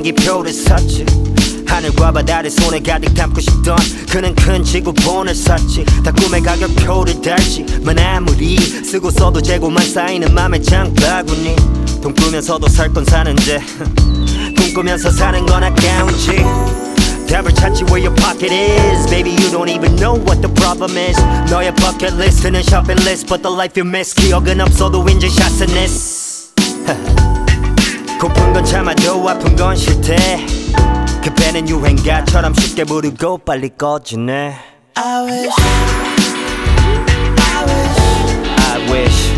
비행기표를 샀지. 하늘과 바다를 손에 가득 담고 싶던 그는 큰 지구본을 샀지. 다 꿈의 가격표를 달지만 아무리 쓰고 써도 재고만 쌓이는 맘의 장바구니. 돈 꾸면서도 살 건 사는데 꿈꾸면서 사는 건 아까운지. 답을 찾지 where your pocket is. Baby you don't even know what the problem is. 너의 bucket list는 shopping list but the life you miss. 기억은 없어도 인증샷은 is. 고픈 건 참아도 아픈 건 싫대. 급해는 유행가처럼 쉽게 부르고 빨리 꺼지네. I wish I wish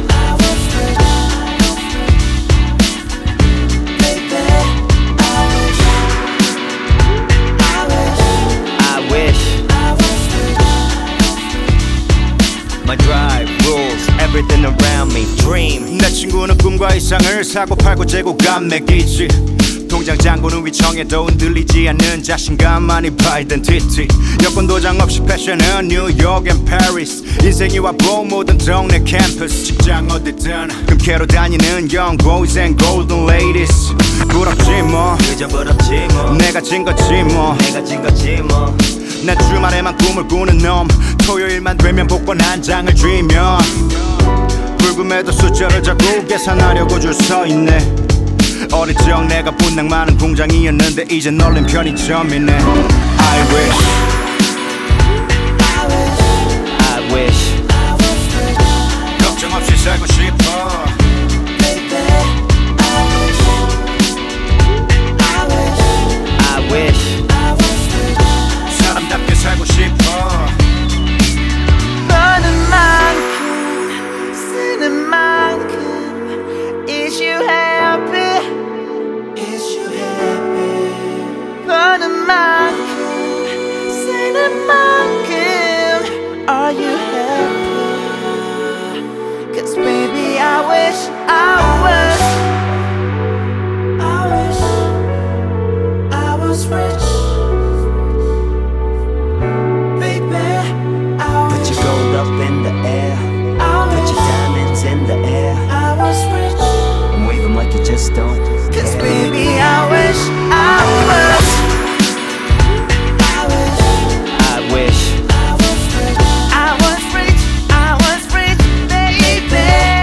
My drive rules everything around me. Dream. 내 친구는 꿈과 이상을 사고 팔고 재고감 매기지. 통장 잔고는 위청해도 흔들리지 않는 자신감만이 아이덴티티. 여권 도장 없이 패션은 뉴욕 앤 파리스. 인생이 와보 모든 동네 캠퍼스. 직장 어디든 금캐로 다니는 young boys and golden ladies. 부럽지 뭐 그저 부럽지 뭐. 내가 진 거지 뭐. 내가 진 거지 뭐. 난 주말에만 꿈을 꾸는 놈. 토요일만 되면 복권 한 장을 쥐면 불금에도 숫자를 자꾸 계산하려고 줄 서 있네. 어릴 적 내가 분량 많은 공장이었는데 이젠 널린 편의점이네. I wish I wish 걱정 없이 살고 싶어. I wish 사람답게 살고 싶어. 버는 만큼 쓰는 만큼 Is you happy? Is you happy? 버는 만큼 쓰는 만큼 Are you happy? Cause baby I wish I was rich. Put your gold up in the air. Put your diamonds in the air. I was rich. And wave them like you just don't care. Cause baby I wish I was rich. I was rich, baby.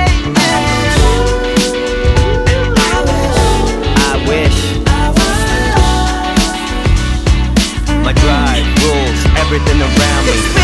I wish my drive rules everything around me.